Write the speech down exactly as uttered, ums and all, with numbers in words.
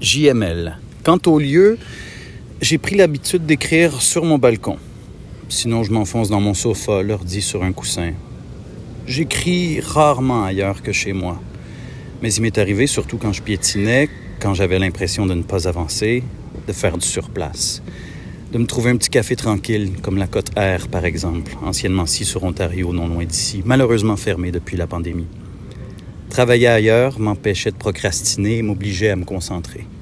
J M L. Quant au lieu, j'ai pris l'habitude d'écrire sur mon balcon. Sinon, je m'enfonce dans mon sofa, l'ordi sur un coussin. J'écris rarement ailleurs que chez moi. Mais il m'est arrivé, surtout quand je piétinais, quand j'avais l'impression de ne pas avancer, de faire du surplace. De me trouver un petit café tranquille, comme la Côte R, par exemple, anciennement scie sur Ontario, non loin d'ici, malheureusement fermée depuis la pandémie. Travailler ailleurs m'empêchait de procrastiner et m'obligeait à me concentrer.